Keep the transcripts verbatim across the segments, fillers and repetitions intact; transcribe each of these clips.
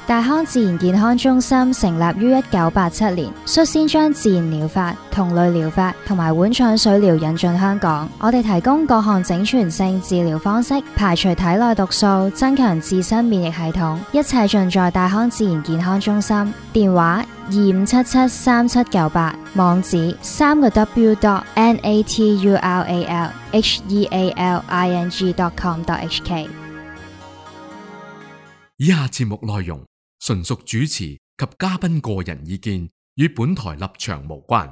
大康自然健康中心成立於一九八七年，率先將自然療法、同類療法同埋碗腸水療引進香港。我哋提供各項整全性治療方式，排除體內毒素，增強自身免疫系統，一切盡在大康自然健康中心。電話二五七七三七九八，網址三個 w dot natural healing dot com dot h k。 以下節目內容純屬主持及嘉賓個人意見，與本台立場無關。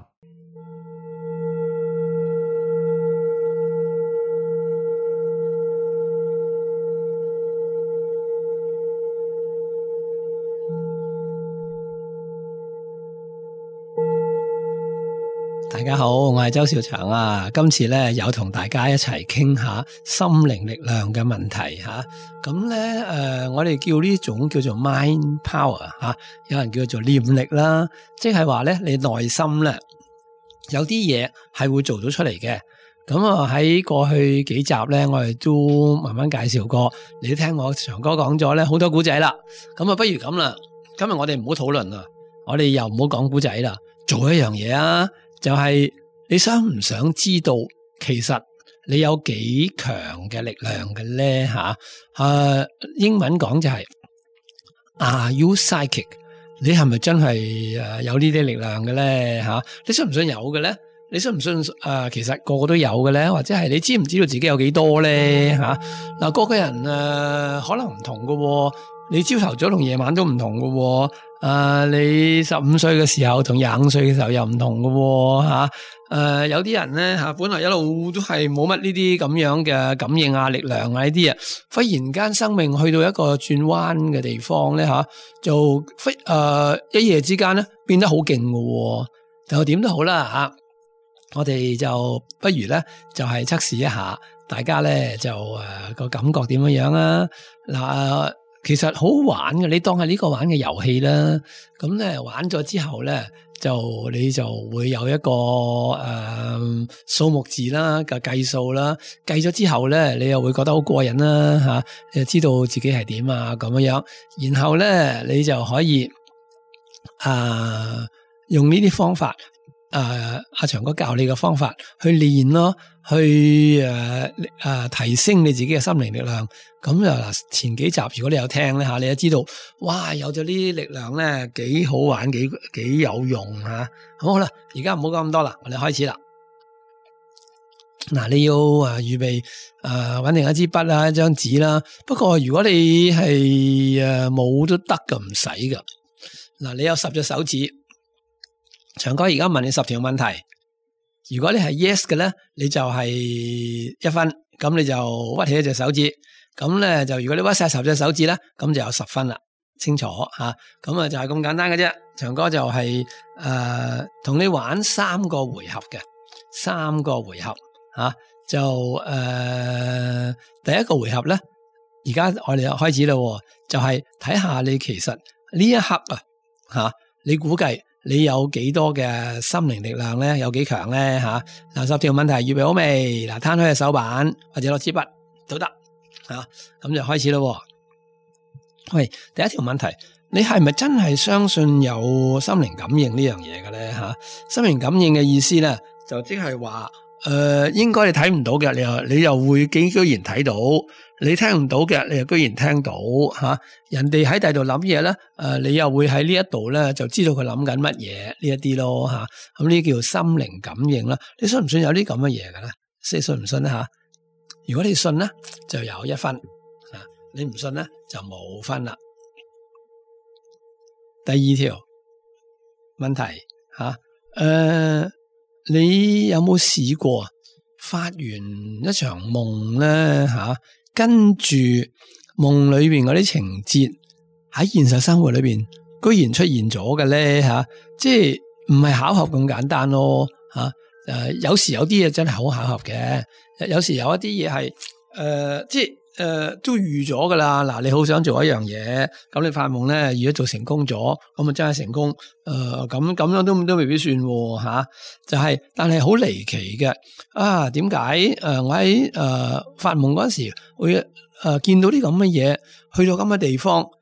大家好，我係周兆祥啊。今次咧有同大家一齊傾下心靈力量嘅問題吓。咁咧誒，我哋叫呢種叫做 mind power 吓、啊，有人叫做念力啦，即係話咧你內心咧有啲嘢係會做到出嚟嘅。咁啊喺過去幾集咧，我哋都慢慢介紹過，你都聽我祥哥講咗咧好多古仔啦。咁啊，不如咁啦，今日我哋唔好討論啦，我哋又唔好講古仔啦，做一樣嘢啊！就係你想唔想知道，其實你有幾強嘅力量嘅咧吓？誒、啊，英文講就係、是、Are you psychic？ 你係咪真係誒有呢啲力量嘅咧吓？你信唔信有嘅咧？你信唔信誒、呃？其實個個都有嘅咧，或者係你知唔知道自己有幾多咧吓？嗱、啊，個個人誒、呃、可能唔同㗎喎，你朝頭早同夜晚都唔同㗎喎。誒、呃，你十五歲嘅時候同廿五歲嘅時候又唔同嘅喎吓。誒、呃，有啲人咧吓，本來一路都係冇乜呢啲咁樣嘅感應啊、力量啊呢啲啊，忽然間生命去到一個轉彎嘅地方咧吓，就忽誒、呃、一夜之間咧變得好勁嘅。就點都好啦吓，我哋就不如咧就係測試一下，大家咧就誒個、呃、感覺點樣樣啊嗱。呃其實好好玩嘅，你當係呢個玩嘅遊戲啦。咁咧玩咗之後咧，就你就會有一個誒數目字啦嘅計數啦。計咗之後咧，你又會覺得好過癮啦吓，你就知道自己係點啊咁樣樣。然後咧，你就可以誒、呃、用呢啲方法。誒，阿、呃、祥哥教你嘅方法去練咯，去誒誒、呃、提升你自己嘅心靈力量。咁就嗱，前幾集如果你有聽咧吓，你就知道，哇，有咗呢啲力量咧，幾好玩，幾幾有用吓。好好啦，而家唔好講咁多啦，我哋開始啦。嗱，你要誒預備誒搵定一支筆啦，一張紙啦。不過如果你係誒冇都得㗎，唔使㗎。嗱，你有十隻手指。祥哥而家問你十條問題，如果你係 yes 嘅咧，你就係一分，咁你就屈起一隻手指，咁咧就如果你屈晒十隻手指咧，咁就有十分啦，清楚吓，咁啊就係咁簡單嘅啫。祥哥就係誒同你玩三個回合嘅，三個回合吓、啊，就誒、呃、第一個回合咧，而家我哋就開始啦，就係睇下你其實呢一刻啊吓，你估計。你有幾多嘅心靈力量咧？有幾強咧？吓、啊、嗱，十條問題預備好未？嗱，攤開隻手板或者攞支筆都得吓，咁、啊、就開始咯。喂，第一條問題，你係咪真係相信有心靈感應呢樣嘢嘅咧？吓、啊，心靈感應嘅意思咧，就即係話誒，應該你睇唔到嘅，你又你又會竟居然睇到。你聽唔到嘅，你又居然聽到吓、啊，人哋喺第度諗嘢咧，誒、呃，你又會喺呢一度咧，就知道佢諗緊乜嘢呢一啲咯吓，咁呢叫心靈感應啦。你信唔信有啲咁嘅嘢嘅咧？你信唔信咧吓？如果你信咧，就有一分；啊，你唔信咧，就冇分啦。第二條問題吓，誒、呃，你有冇試過發完一場夢咧吓？跟住夢裏邊嗰啲情節喺現實生活裏邊居然出現咗嘅咧吓，即係唔係巧合咁簡單咯吓。誒、呃，有時有啲嘢真係好巧合嘅，有時有一啲嘢係誒，即係誒、呃、都預咗噶啦。嗱，你好想做一樣嘢，咁你發夢咧，如果做成功咗，咁啊真係成功。誒、呃，咁咁樣都都未必算吓、啊，就係、是、但係好離奇嘅啊？點解誒我喺誒、呃、發夢嗰時會誒、呃、見到啲咁嘅嘢，去到咁嘅地方，而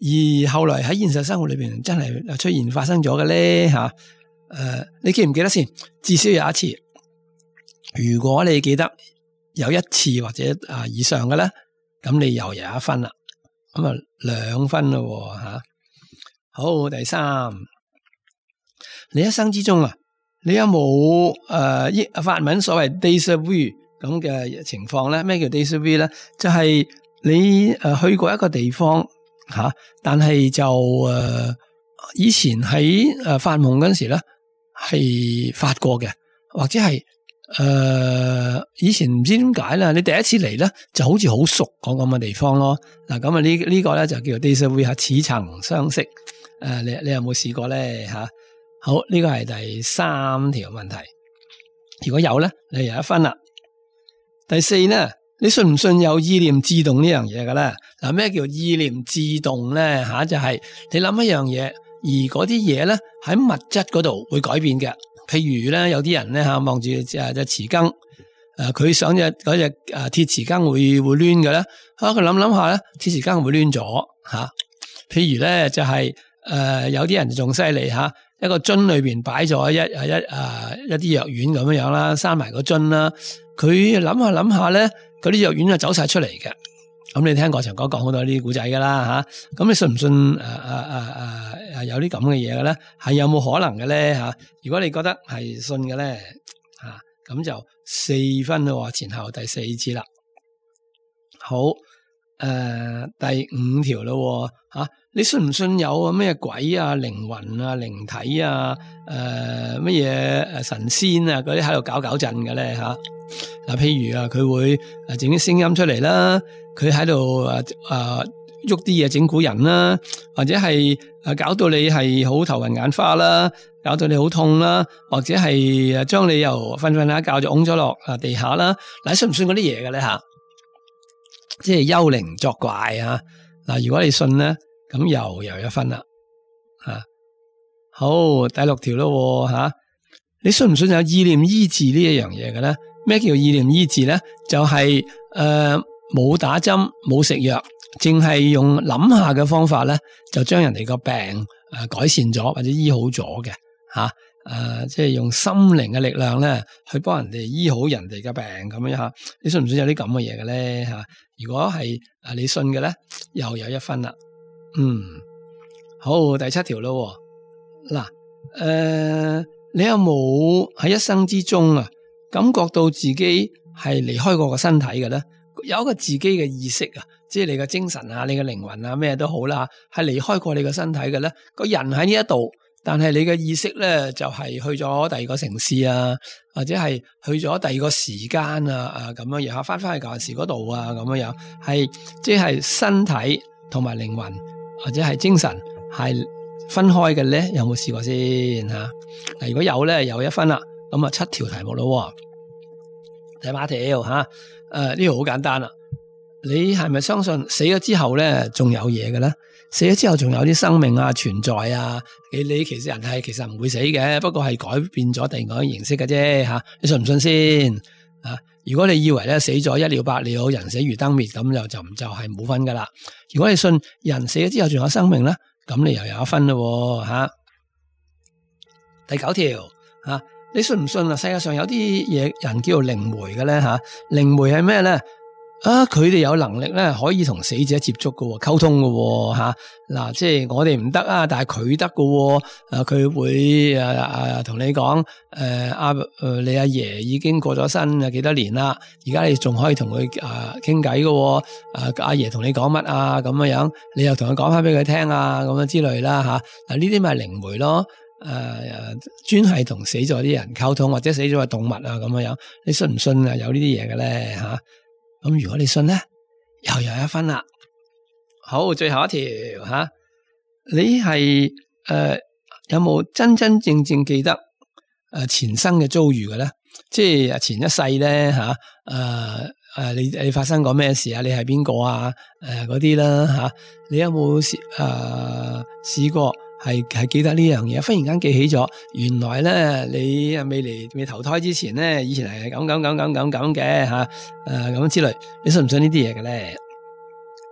而後來喺現實生活裏邊真係出現發生咗嘅咧吓，誒、呃，你記唔記得先？至少有一次，如果你記得有一次或者啊以上嘅咧，咁你又有一分啦，咁啊兩分咯吓。好，第三，你一生之中啊，你有冇誒、呃、法文所謂 déjà vu 咁嘅情況咧？咩叫 déjà vu 咧？就係、是、你誒、呃、去過一個地方。吓、啊，但係就誒、呃，以前喺誒發夢嗰陣時咧，係發過嘅，或者係誒、呃、以前唔知點解啦，你第一次嚟咧就好似好熟嗰咁嘅地方咯。嗱，咁啊呢呢個咧就叫做 déjà vu 吓，似曾相識。誒、呃，你你有冇試過咧吓？好，呢個係第三條問題。如果有咧，你有一分啦。第四咧。你信唔信有意念自動呢樣嘢嘅咧？嗱，咩叫意念自動咧？吓，就係你諗一樣嘢，而嗰啲嘢咧喺物質嗰度會改變嘅。譬如咧，有啲人咧吓望住隻隻匙羹，誒，佢想隻嗰隻誒鐵匙羹會會攣嘅咧，啊，佢諗諗下咧，鐵匙羹會攣咗吓。譬如咧就係誒有啲人仲犀利吓，一個樽裏邊擺咗一一誒一啲藥丸咁樣樣啦，閂埋個樽啦，佢諗下諗下咧。嗰啲藥丸就走晒出嚟嘅，咁你聽過長哥講好多呢啲古仔噶啦吓，咁你信唔信誒誒誒誒誒有啲咁嘅嘢嘅咧？係有冇可能嘅咧吓？如果你覺得係信嘅咧吓，咁就四分咯，前後第四次啦。好，誒、呃、第五條咯吓，你信唔信有咩鬼啊、靈魂啊、靈體啊、誒乜嘢誒神仙啊嗰啲喺度搞搞震嘅咧吓？嗱，譬如啊，佢會誒整啲聲音出嚟啦，佢喺度誒誒喐啲嘢整蠱人啦，或者係誒搞到你係好頭暈眼花啦，搞到你好痛啦，或者係誒將你又瞓瞓下覺就拱咗落啊地下啦。嗱，信唔信嗰啲嘢嘅咧吓？即係幽靈作怪啊！嗱，如果你信咧，咁又又一分啦吓。好，第六條咯吓，你信唔信有意念醫治呢一樣嘢嘅咧？咩叫意念醫治咧？就係誒冇打針冇食藥，淨係用諗下嘅方法咧，就將人哋個病誒、呃、改善咗或者醫好咗嘅吓。誒、呃，即係用心靈嘅力量咧，去幫人哋醫好人哋嘅病咁樣吓。你信唔信有啲咁嘅嘢嘅咧吓？如果係誒你信嘅咧，又有一分啦。嗯，好，第七條咯。嗱，誒、呃，你有冇喺一生之中啊？感覺到自己係離開過個身體嘅咧，有一個自己嘅意識啊，即係你嘅精神啊，你嘅靈魂啊，咩都好啦，係離開過你嘅身體嘅咧。個人喺呢一度，但係你嘅意識咧就係去咗第二個城市啊，或者係去咗第二個時間啊啊咁樣，然後翻翻去舊時嗰度啊咁樣樣，係即係身體同埋靈魂或者係精神係分開嘅咧。有冇試過先吓？嗱，如果有咧，有一分啦。咁啊，七條題目咯。第八條吓，誒呢個好簡單啦。你係咪相信死咗之後咧，仲有嘢嘅咧？死咗之後仲有啲生命啊存在啊？你你其實人係其實唔會死嘅，不過係改變咗第二個形式嘅啫吓。你信唔信先啊？如果你以為咧死咗一了百了，人死如燈滅，咁就就就係冇分噶啦。如果你信人死咗之後仲有生命咧，咁你又有一分咯吓。第九條吓。你信唔信啊？世界上有啲嘢人叫做靈媒嘅咧吓，靈媒係咩咧？啊，佢哋有能力咧，可以同死者接觸嘅，溝通嘅吓。嗱，即係我哋唔得啊，但係佢得嘅。啊，佢會誒誒同你講，誒阿誒你阿爺已經過咗身啊幾多年啦，而家你仲可以同佢誒傾偈嘅。啊，阿爺同你講乜啊咁樣樣，你又同佢講翻俾佢聽啊咁樣之類啦吓。嗱，呢啲咪靈媒咯。誒、呃，專係同死咗啲人溝通，或者死咗嘅動物啊咁樣樣，你信唔信啊？有呢啲嘢嘅咧吓？咁如果你信咧，又有一分啦。好，最後一條吓、啊，你係誒、呃、有冇真真正正記得誒前生嘅遭遇嘅咧？即係前一世咧吓，誒、啊、誒你你發生過咩事啊？你係邊個啊？誒嗰啲啦吓，你有冇試誒試過？係係記得呢樣嘢，忽然間記起咗，原來咧你未嚟未投胎之前咧，以前係咁咁咁咁咁咁嘅吓，誒咁之類，你信唔信呢啲嘢嘅咧？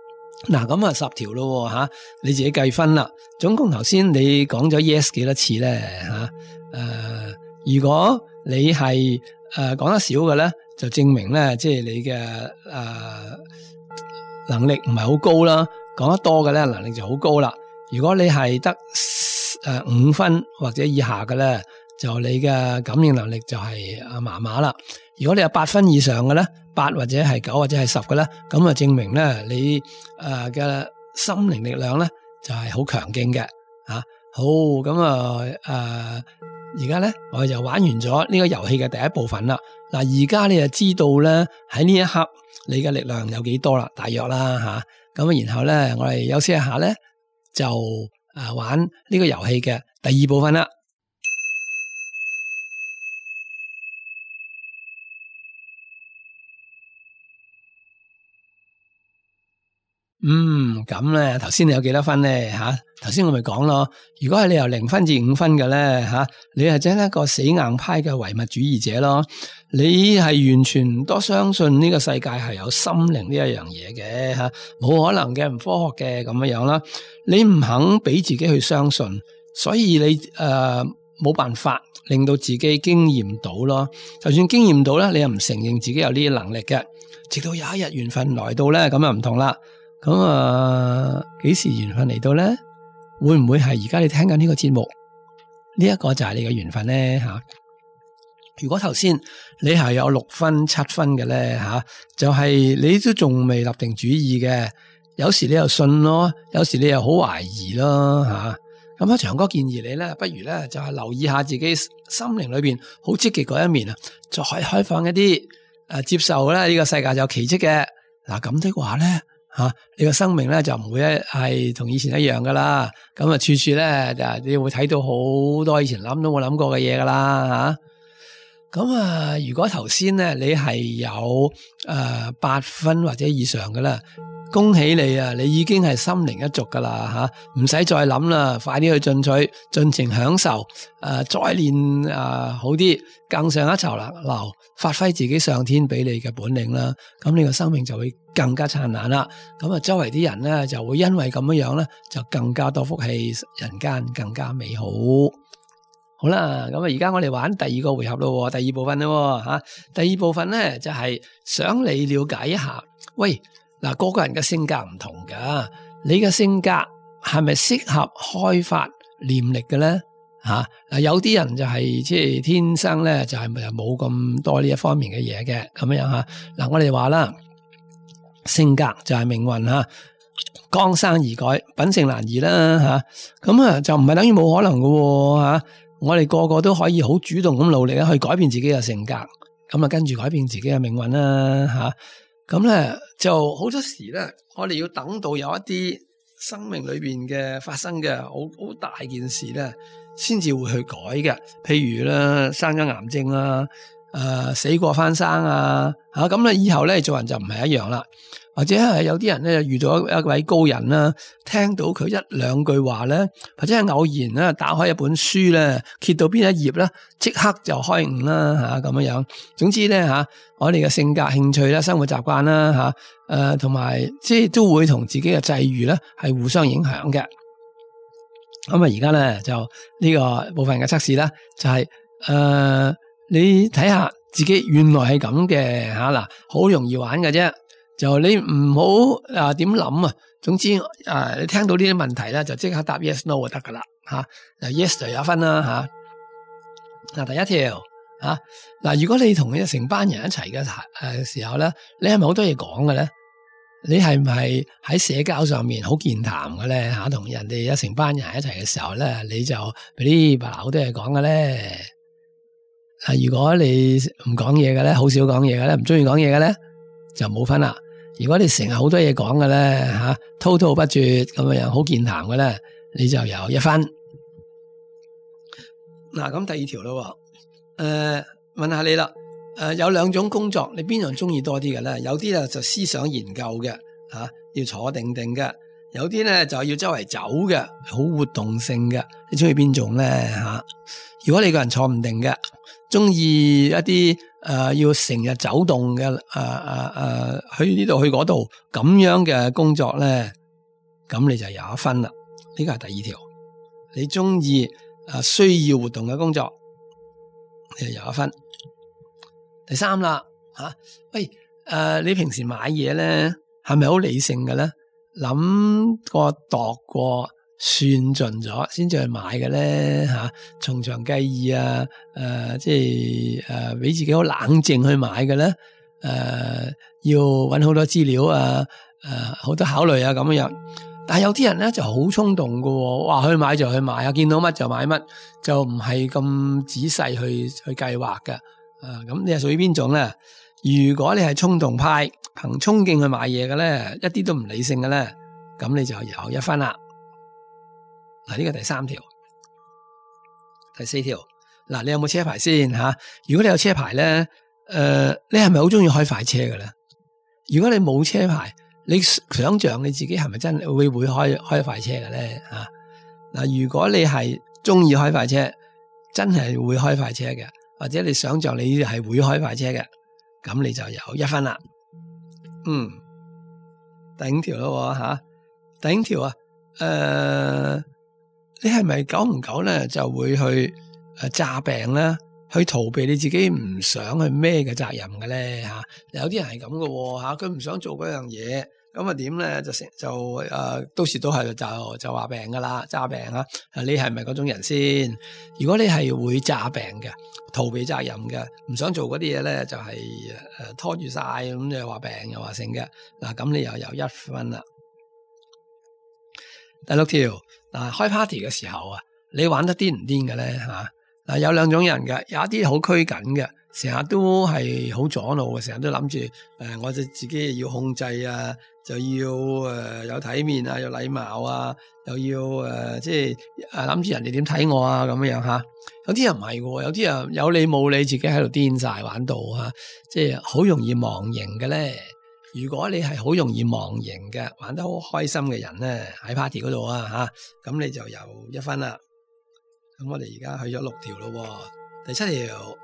嗱，咁啊十條咯吓，你自己計分啦。總共頭先你講咗 yes 幾多次咧吓？誒、呃，如果你係誒講得少嘅咧，就證明咧即係你嘅誒、呃、能力唔係好高啦。講得多嘅咧，能力就好高啦。如果你係得誒五分或者以下嘅咧，就你嘅感應能力就係啊麻麻啦。如果你有八分以上嘅咧，八或者係九或者係十嘅咧，咁啊證明咧你誒嘅心靈力量咧就係好強勁嘅吓。好，咁啊誒而家咧我哋就玩完咗呢個遊戲嘅第一部分啦。嗱，而家你就知道咧喺呢一刻你嘅力量有幾多啦，大約啦吓。咁啊然後咧我哋休息一下咧，就誒玩呢個遊戲嘅第二部分啦。嗯，咁咧，頭先你有幾多分咧？吓，頭先我咪講咯。如果係你由零分至五分嘅咧，吓，你係真係一個死硬派嘅唯物主義者咯。你係完全唔多相信呢個世界係有心靈呢一樣嘢嘅吓，冇可能嘅，唔科學嘅咁樣樣啦。你唔肯俾自己去相信，所以你誒冇、呃、辦法令到自己經驗到咯。就算經驗到咧，你又唔承認自己有呢啲能力嘅。直到有一日緣分來到咧，咁就唔同啦。咁啊，幾時緣分嚟到咧？會唔會係而家你聽緊呢個節目？呢、這、一個就係你嘅緣分咧吓。如果頭先你係有六分七分嘅咧吓，就係、是、你都仲未立定主意嘅。有時你又信咯，有時你又好懷疑咯吓。咁啊，長哥建議你咧，不如咧就係留意下自己心靈裏邊好積極嗰一面啊，再開放一啲誒、啊，接受咧呢個世界有奇蹟嘅。嗱咁的話咧。吓、啊，你個生命咧就唔會係同以前一樣噶啦，咁啊處處咧就你會睇到好多以前諗都冇諗過嘅嘢噶啦吓。咁啊，如果頭先咧你係有誒八分或者以上嘅啦，恭喜你啊！你已經係心靈一族噶啦吓，唔使再諗啦，快啲去進取，盡情享受，誒、呃、再練誒、呃、好啲，更上一籌啦，留發揮自己上天俾你嘅本領啦，咁你個生命就會更加燦爛啦。咁啊，周圍啲人咧就會因為咁樣樣咧，就更加多福氣，人間更加美好。好啦，咁啊，而家我哋玩第二個回合咯，第二部分咯吓，第二部分咧就係、是、想你了解一下，喂。嗱，個個人嘅性格唔同噶，你嘅性格係咪適合開發念力嘅咧？吓，嗱，有啲人就係即係天生咧就係冇咁多呢一方面嘅嘢嘅，咁樣吓。嗱，我哋話啦，性格就係命運吓，江山易改，品性難移啦吓。咁啊就唔係等於冇可能嘅吓，我哋個個都可以好主動咁努力去改變自己嘅性格，咁啊跟住改變自己嘅命運啦吓。咁咧就好多時咧，我哋要等到有一啲生命裏邊嘅發生嘅好好大件事咧，先至會去改嘅。譬如咧生咗癌症啊，誒、呃、死過翻生啊，吓咁咧以後咧做人就唔係一樣啦。或者係有啲人咧遇到一位高人啦，聽到佢一兩句話咧，或者係偶然咧打開一本書咧，揭到邊一頁咧，即刻就開悟啦吓咁樣樣。總之咧吓，我哋嘅性格、興趣啦、生活習慣啦吓，誒同埋即係都會同自己嘅際遇咧係互相影響嘅。咁啊而家咧就呢個部分嘅測試啦，就係、是、誒、呃、你睇下自己原來係咁嘅吓嗱，好容易玩嘅啫。就你唔好啊點諗啊，總之啊你聽到呢啲問題咧，就即刻答 yes no 就得噶啦吓。嗱 yes 就有分啦吓。嗱第一條吓，嗱如果你同你成班人一齊嘅誒時候咧，你係咪好多嘢講嘅咧？你係唔係喺社交上面好健談嘅咧吓？同人哋一成班人一齊嘅時候咧，你就俾啲白好多嘢講嘅咧。啊如果你唔講嘢嘅咧，好少講嘢嘅咧，唔中意講嘢嘅咧，就冇分啦。如果你成日好多嘢講嘅咧吓，滔滔不絕咁樣好健談嘅咧，你就有一分。嗱，咁第二條咯，誒、呃，問下你啦，誒、呃，有兩種工作，你邊樣中意多啲嘅咧？有啲咧就思想研究嘅吓、啊，要坐定定嘅；有啲咧就要周圍走嘅，好活動性嘅。你中意邊種咧吓？如果你個人坐唔定嘅，中意一啲誒要成日走動嘅誒誒誒去呢度去嗰度咁樣嘅工作咧，咁你就有一分啦。呢個係第二條。你中意誒需要活動嘅工作，你就有一分。第三啦吓，喂誒，你平時買嘢咧係咪好理性嘅咧？諗過度過算盡咗先至去買嘅咧吓，從長計議啊，誒、呃、即係誒俾自己好冷靜去買嘅咧，誒、呃、要搵好多資料啊，誒、呃、好多考慮啊咁樣。但係有啲人咧就好衝動喎，哇去買就去買啊，見到乜就買乜，就唔係咁仔細去去計劃嘅。啊，咁你係屬於邊種咧？如果你係衝動派，憑衝勁去買嘢嘅咧，一啲都唔理性嘅咧，咁你就有一分啦。嗱，呢個第三條，第四條，嗱，你有冇車牌先吓？如果你有車牌咧，誒、呃，你係咪好中意開快車嘅咧？如果你冇車牌，你想象你自己係咪真係會會開開快車嘅咧？吓，嗱，如果你係中意開快車，真係會開快車嘅。或者你想象你係會開快車嘅，咁你就有一分啦。嗯，第五條咯吓，第五條啊，誒、呃，你係咪久唔久咧就會去誒詐病咧，去逃避你自己唔想去孭嘅責任嘅咧吓？有啲人係咁嘅吓，佢唔想做嗰樣嘢。咁啊點咧就成就誒、呃，到時都係就就話病噶啦，詐病啊！你係咪嗰種人先？如果你係會詐病嘅，逃避責任嘅，唔想做嗰啲嘢咧，就係、是、誒、呃、拖住晒咁，又話病又話成嘅嗱，咁你又有一分啦。第六條嗱，開 party 嘅時候啊，你玩得癲唔癲嘅咧吓？嗱，有兩種人嘅，有一啲好拘謹嘅，成日都係好阻腦嘅，成日都諗住誒，我哋自己要控制啊。就要誒、呃、有體面啊，有禮貌啊，又要誒、呃、即係誒諗住人哋點睇我啊咁樣吓。有啲人唔係嘅，有啲人有理冇理，自己喺度癲晒玩到吓，即係好容易忘形嘅咧。如果你係好容易忘形嘅，玩得好開心嘅人咧，喺 party 嗰度啊吓，咁你就有一分啦。咁我哋而家去咗六條咯，第七條，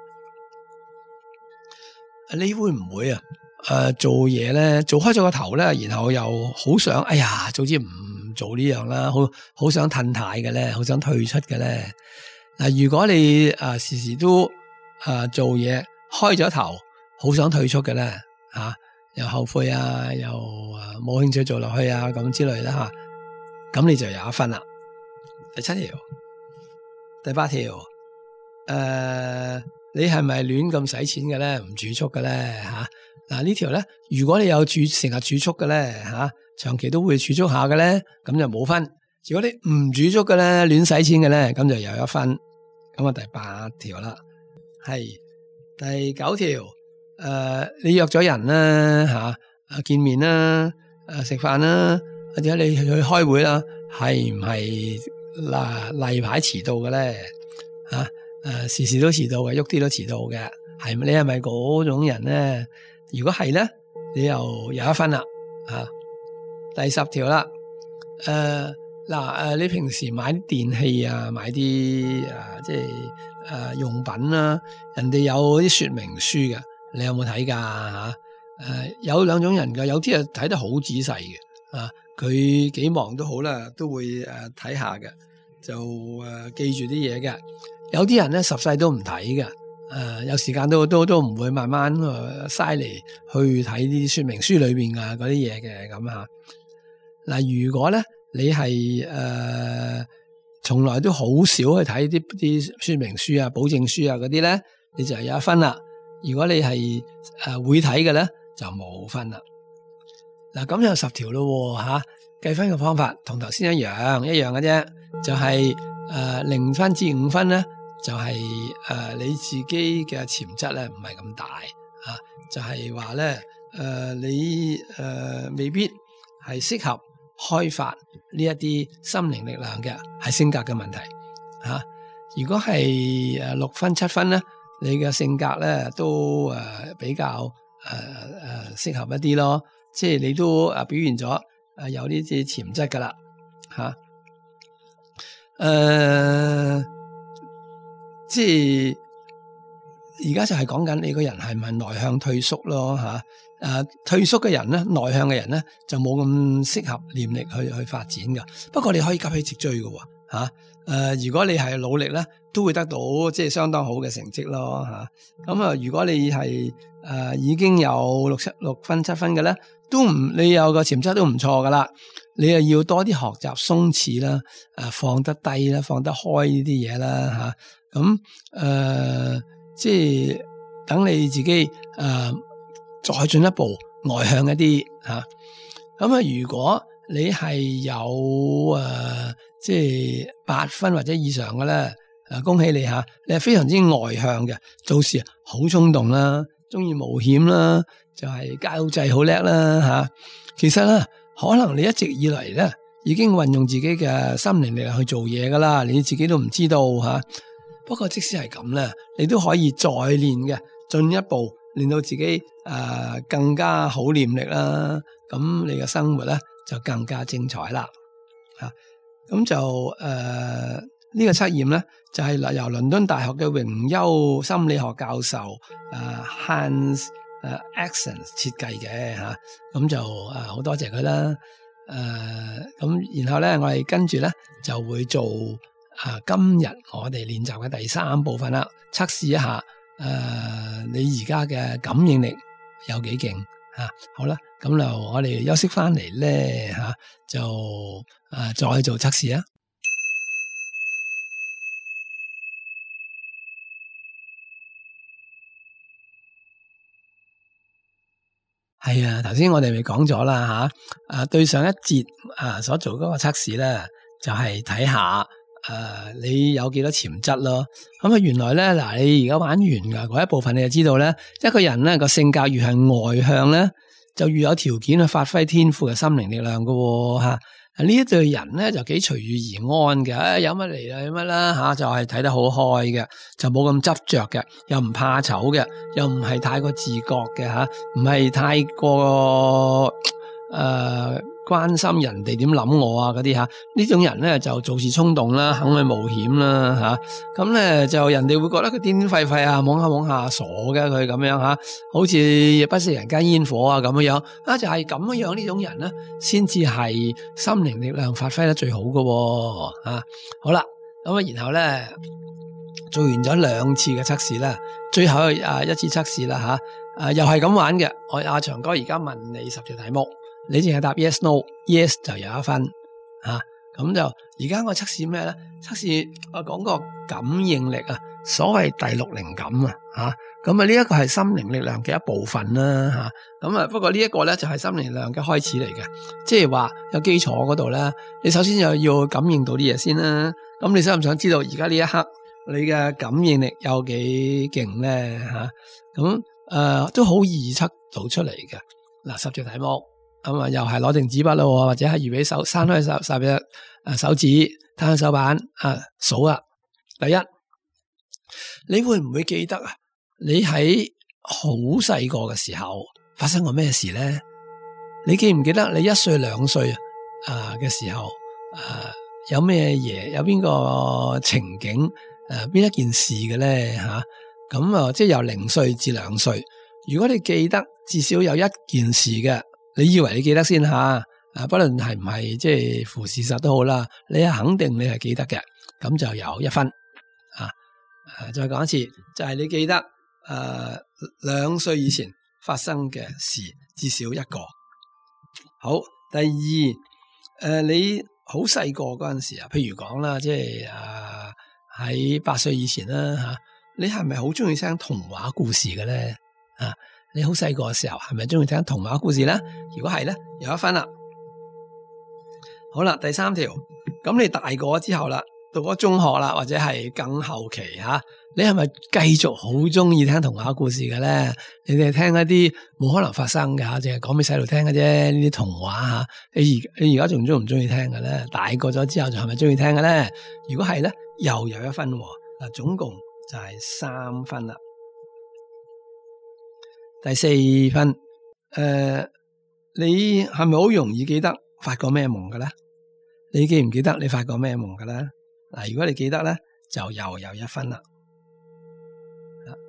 你會唔會啊？誒、呃，做嘢咧，做開咗個頭咧，然後又好想，哎呀，早知唔做呢樣啦，好好想褪軚嘅咧，好想退出嘅咧。嗱、呃，如果你誒、呃、時時都誒、呃、做嘢開咗頭，好想退出嘅咧，吓、啊、又後悔啊，又誒冇興趣做落去啊，咁之類啦吓，咁、啊、你就有一分啦。第七條，第八條，誒、呃，你係咪亂咁使錢嘅咧？唔儲蓄嘅咧，吓、啊？嗱呢條咧，如果你有儲成日儲蓄嘅咧，吓、啊、長期都會儲蓄下嘅咧，咁就冇分。如果你唔儲蓄嘅咧，亂使錢嘅咧，咁就有一分。咁啊，第八條啦，係第九條。誒、呃，你約咗人啦，吓啊見面啦，誒食飯啦，或者你去開會啦，係唔係嗱例牌遲到嘅咧？吓、啊、誒時時都遲到嘅，喐啲都遲到嘅，係你係咪嗰種人咧？如果係咧，你又有一分啦，啊，第十條啦，誒嗱誒，你平時買啲電器啊，買啲啊即係誒用品啦，人哋有啲說明書嘅，你有冇睇噶吓？誒有兩種人噶，有啲啊睇得好仔細嘅，啊佢幾忙都好啦，都會誒睇下嘅，就誒記住啲嘢嘅。有啲人咧十世都唔睇嘅。誒、呃，有時間都都都唔會慢慢誒嘥嚟去睇呢啲說明書裏邊嘅嗰啲嘢嘅咁吓。嗱，如果咧你係誒從來都好少去睇啲啲說明書啊、保證書啊嗰啲咧，你就有一分啦。如果你係誒、呃、會睇嘅咧，就冇分啦。嗱，咁有十條咯吓，計分嘅方法同頭先一樣一樣嘅啫，就係誒零分至五分咧。就係、是、誒、呃、你自己嘅潛質咧唔係咁大啊，就係話咧誒你誒、呃、未必係適合開發呢一啲心靈力量嘅，係性格嘅問題吓、啊。如果係誒六分七分咧，你嘅性格咧都誒、呃、比較誒誒適合一啲咯，即係你都誒表現咗誒有呢啲潛質噶啦吓誒。呃即係而家就係講緊你個人係咪內向退縮咯吓？誒、啊，退縮嘅人咧，內向嘅人咧就冇咁適合念力去去發展噶。不過你可以急起直追嘅吓。誒、啊，如果你係努力咧，都會得到即係相當好嘅成績咯吓。咁啊，如果你係誒、啊、已經有六七六分七分嘅咧，都唔你有個潛質都唔錯噶啦。你啊要多啲學習鬆弛啦，誒放得低啦，放得開呢啲嘢啦吓。咁、啊、誒。呃即係等你自己誒、呃、再進一步外向一啲吓，咁啊如果你係有誒、呃、即係八分或者以上嘅咧，誒恭喜你吓，你係非常之外向嘅，做事好衝動啦，中意冒險啦，就係交際好叻啦吓。其實咧，可能你一直以嚟咧已經運用自己嘅心靈力量去做嘢噶啦，你自己都唔知道吓。不過即使係咁咧，你都可以再練嘅，進一步練到自己誒、呃、更加好念力啦。咁你嘅生活咧就更加精彩啦。吓、啊，咁就誒、呃這個、呢個測驗咧就係、是、由倫敦大學嘅榮休心理學教授誒、呃、Hans 誒 Axel 設計嘅吓，咁、啊、就誒好、呃、多謝佢啦。誒、呃，咁然後咧我哋跟住咧就會做。啊！今日我哋練習嘅第三部分啦，測試一下誒、呃，你而家嘅感應力有幾勁吓？好啦，咁就我哋休息翻嚟咧吓，就誒、啊、再做測試啊！係啊，頭先我哋咪講咗啦吓，誒對上一節啊所做嗰個測試咧，就係睇下。誒、呃，你有幾多潛質咯？咁啊，原來咧，嗱，你而家玩完噶嗰一部分，你就知道咧，一個人咧個性格越係外向咧，就越有條件去發揮天賦嘅心靈力量噶吓。啊，呢一對人咧就幾隨遇而安嘅，啊，有乜嚟啦，有乜啦吓，就係、是、睇得好開嘅，就冇咁執着嘅，又唔怕醜嘅，又唔係太過自覺嘅吓，唔係太過誒。呃關心人哋點諗我啊嗰啲吓，呢種人咧就做事衝動啦，肯去冒險啦吓，咁、啊、咧就人哋會覺得佢癲癲廢廢啊，懵下懵下傻嘅佢咁樣吓，好似不食人間煙火啊咁樣樣啊，就係咁樣樣呢種人咧，先至係心靈力量發揮得最好嘅啊。好啦，咁啊然後咧做完咗兩次嘅測試啦，最後啊一次測試啦吓，啊又係咁玩嘅。我阿長哥而家問你十條題目。你淨係答 yes no，yes 就有一分吓，咁、啊、就而家我測試咩咧？測試我講個感應力啊，所謂第六靈感啊，吓咁啊呢一個係心靈力量嘅一部分啦，吓咁啊不過呢一個咧就係心靈力量嘅開始嚟嘅，即係話有基礎嗰度咧，你首先就要感應到啲嘢先啦。咁你想唔想知道而家呢一刻你嘅感應力有幾勁咧？吓咁誒都好易測到出嚟嘅。嗱、啊，十條題目。咁啊，又係攞定紙筆咯，或者係預備手攤開手手嘅誒手指攤開手板啊數啊。第一，你會唔會記得啊？你喺好細個嘅時候發生過咩事咧？你記唔記得你一歲兩歲啊嘅時候誒、啊、有咩嘢？有邊個情景誒？邊、啊、一件事嘅咧吓？咁啊，即係由零歲至兩歲。如果你記得至少有一件事嘅。你以為你記得先吓，啊，不論係唔係即係符事實都好啦，你係肯定你係記得嘅，咁就有一分啊。啊，再講一次，就係、是、你記得誒兩歲以前發生嘅事至少一個。好，第二誒、呃，你好細個嗰陣時啊，譬如講啦，即係誒喺八歲以前啦吓、啊，你係咪好中意聽童話故事嘅咧？啊？你好細個嘅時候係咪中意聽童話故事咧？如果係咧，有一分啦。好啦，第三條，咁你大個之後啦，到咗中學啦，或者係更後期吓、啊，你係咪繼續好中意聽童話故事嘅咧？你哋聽一啲冇可能發生嘅吓，淨係講俾細路聽嘅啫，呢啲童話吓。你而你而家仲中唔中意聽嘅咧？大個咗之後仲係咪中意聽嘅咧？如果係咧，又有一分。嗱，總共就係三分啦。第四分，誒、呃，你係咪好容易記得發過咩夢嘅咧？你記唔記得你發過咩夢嘅咧？嗱，如果你記得咧，就又有一分啦。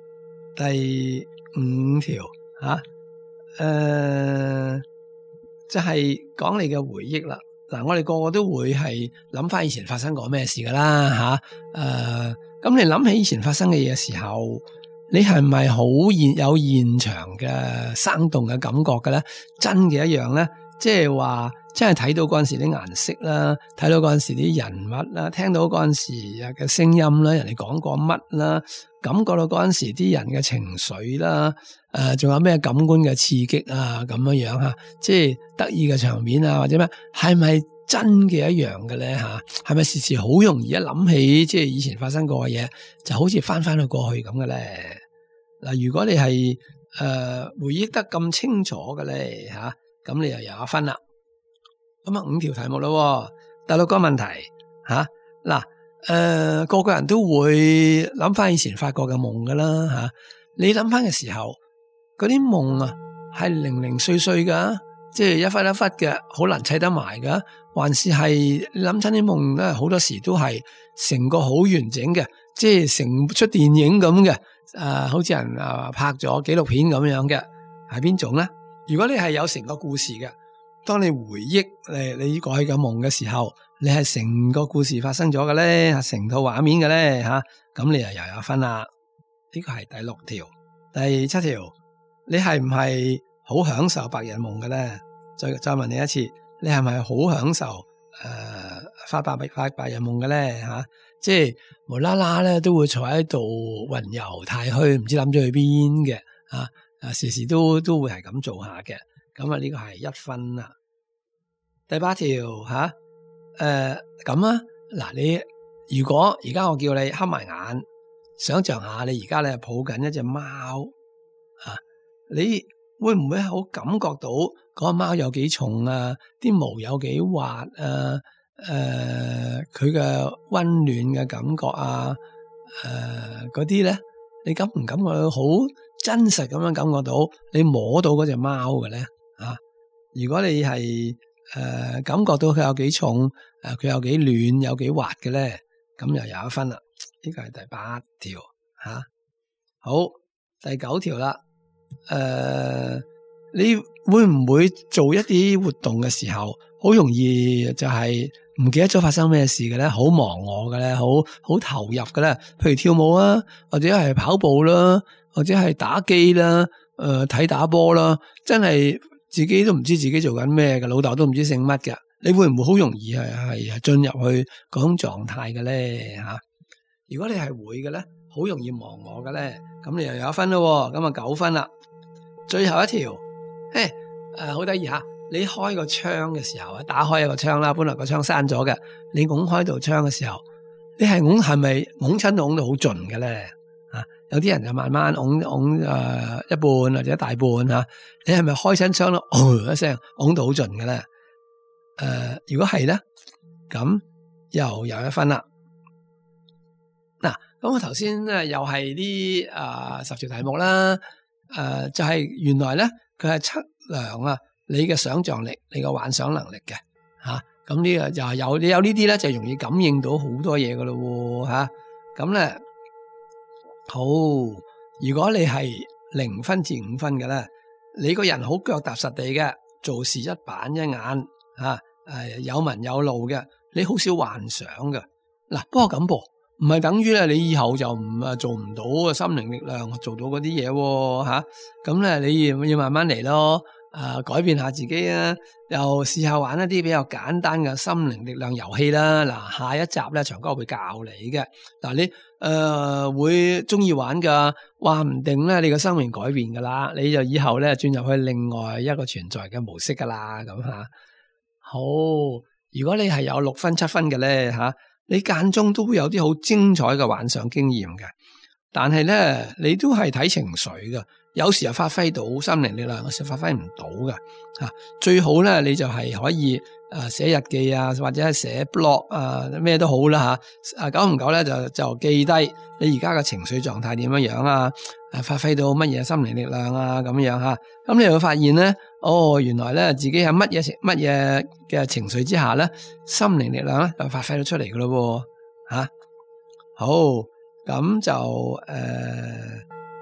第五條吓，誒、啊呃，就係、是、講你嘅回憶啦。嗱，我哋個個都會係諗翻以前發生過咩事噶啦吓，誒、啊，咁你諗起以前發生嘅嘢嘅時候，你係咪好現有現場嘅生動嘅感覺嘅咧？真嘅一樣咧，即係話真係睇到嗰陣時啲顏色啦，睇到嗰陣時啲人物啦，聽到嗰陣時嘅聲音啦，人哋講過乜啦，感覺到嗰陣時啲人嘅情緒啦，誒、呃，仲有咩感官嘅刺激啊，咁樣樣吓，即係得意嘅場面啊，或者咩，係咪真嘅一樣嘅咧吓？係咪時時好容易一諗起即係以前發生過嘅嘢，就好似翻翻去過去咁嘅咧？嗱，如果你係誒、呃、回憶得咁清楚嘅咧吓，咁、啊、你又有一分啦。咁啊五條題目咯，第六個問題吓，嗱、啊，誒、呃、個個人都會諗翻以前發過嘅夢噶啦吓，你諗翻嘅時候，嗰啲夢啊係零零碎碎噶，即係一忽一忽嘅，好難砌得埋噶，還是係你諗親啲夢咧，好多時都係成個好完整嘅，即係成出電影咁嘅。誒、呃，好似人誒、呃、拍咗紀錄片咁樣嘅，係邊種咧？如果你係有成個故事嘅，當你回憶誒你過去嘅夢嘅時候，你係成個故事發生咗嘅咧，成套畫面嘅咧吓，咁、啊、你又又有分啦。呢個係第六條，第七條，你係唔係好享受白日夢嘅咧？再再問你一次，你係咪好享受誒、呃、發白發白日夢嘅咧？吓、啊？即係無啦啦咧，都會坐喺度雲遊太虛，唔知諗咗去邊嘅啊！啊，時時都都會係咁做下嘅。咁啊，呢個係一分啦。第八條吓，誒咁啊，嗱，你如果而家我叫你黑埋眼，想象下你而家咧抱緊一隻貓啊，你會唔會好感覺到嗰個貓有幾重啊？啲毛有幾滑啊？誒，佢嘅溫暖嘅感覺啊，誒嗰啲咧，你感唔感覺到好真實咁樣感覺到？你摸到嗰隻貓嘅咧啊？如果你係誒、呃、感覺到佢有幾重，誒、呃、佢有幾暖，有幾滑嘅咧，咁又有一分啦。呢個係第八條吓、啊。好，第九條啦。誒、呃，你會唔會做一啲活動嘅時候，好容易就係唔記得咗發生咩事嘅咧，好忘我嘅咧，好好投入嘅咧，譬如跳舞啊，或者係跑步啦，或者係打機啦，誒、呃、睇打波啦，真係自己都唔知自己做緊咩嘅，老豆都唔知姓乜嘅，你會唔會好容易係係進入去嗰種狀態嘅咧吓？如果你係會嘅咧，好容易忘我嘅咧，咁你又有一分咯，咁啊九分啦。最後一條，誒誒好得意吓。你開個窗嘅時候啊，打開一個窗啦，本來個窗閂咗嘅，你拱開道窗嘅時候，你係拱係咪拱親到拱到好盡嘅咧？啊，有啲人就慢慢拱拱誒一半或者一大半吓，你係咪開親窗咯？哦一聲拱到好盡嘅咧？誒、呃，如果係咧，咁又有一分啦。嗱、啊，咁我頭先咧又係啲誒十條題目啦，誒、呃、就係、是、原來咧佢係測量啊。你嘅想象力，你嘅幻想能力嘅吓，咁呢個就係有你有呢啲咧，就容易感應到好多嘢噶咯吓，咁咧好，如果你係零分至五分嘅咧，你個人好腳踏實地嘅，做事一板一眼吓，誒有文有路嘅，你好少幻想嘅。嗱，不過咁噃，唔係等於咧你以後就唔啊做唔到心靈力量做到嗰啲嘢吓，咁咧你要要慢慢嚟咯。啊，改變下自己啊，又試下玩一啲比較簡單嘅心靈力量遊戲啦。嗱，下一集咧，長哥會教你嘅。嗱，你誒、呃、會中意玩噶，話唔定咧，你個生命改變噶啦，你就以後咧轉入去另外一個存在嘅模式噶啦，咁吓。好，如果你係有六分七分嘅咧吓，你間中都會有啲好精彩嘅幻想經驗嘅，但係咧你都係睇情緒嘅。有時又發揮到心靈力量，有時發揮唔到噶吓。最好咧，你就係可以誒寫日記啊，或者係寫 blog 啊，咩都好啦吓。啊，久唔久咧就就記低你而家嘅情緒狀態點樣樣啊，誒發揮到乜嘢心靈力量啊咁樣吓。咁你會發現咧，哦，原來咧自己喺乜嘢乜嘢嘅情緒之下咧，心靈力量咧就發揮到出嚟噶咯吓。好，咁就誒。呃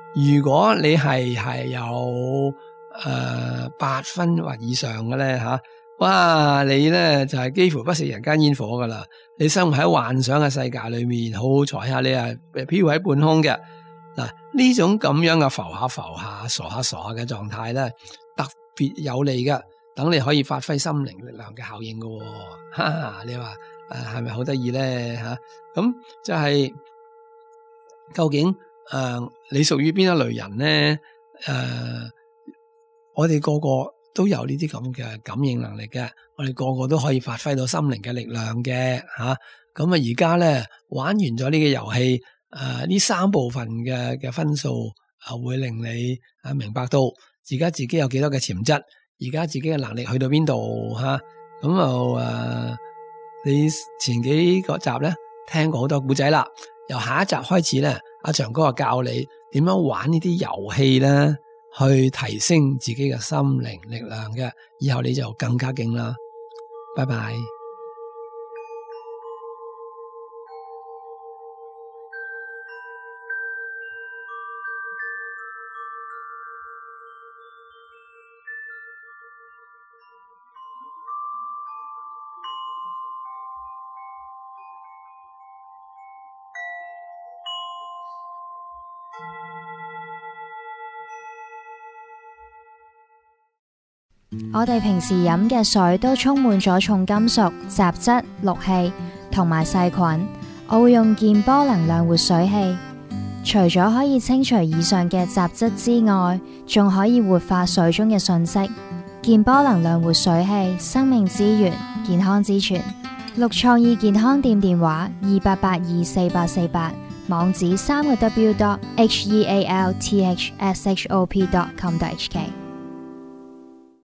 如果你係係有誒八、呃、分或以上嘅咧吓，哇！你咧就係、是、幾乎不食人間煙火噶啦。你生活喺幻想嘅世界裏面，好好彩下你係飄喺半空嘅。嗱，呢種咁樣嘅浮下浮下、傻下傻下嘅狀態咧，特別有利嘅，等你可以發揮心靈力量嘅效應嘅。哈哈，你話誒係咪好得意咧吓？咁就係、是、究竟誒、呃、你屬於邊一類人咧？誒、呃，我哋個個都有呢啲咁嘅感應能力嘅，我哋個個都可以發揮到心靈嘅力量嘅吓。咁啊，而家咧玩完咗呢個遊戲。誒，呢、呃、三部分嘅嘅分數啊，會令你啊明白到而家自己有幾多嘅潛質，而家自己嘅能力去到邊度吓，咁就誒，你前幾個集咧聽過好多古仔啦，由下一集開始咧，阿長哥啊教你點樣玩呢啲遊戲咧，去提升自己嘅心靈力量嘅，以後你就更加勁啦，拜拜。 我哋平時飲嘅水都充滿咗重金屬、雜質、氯氣同埋細菌。我會用健波能量活水器，除咗可以清除以上嘅雜質之外，仲可以活化水中嘅訊息。健波能量活水器，生命之源，健康之泉。綠創意健康店電話二八八二四八四八，網址三個 w dot h e a l t h s h o p dot com dot h k。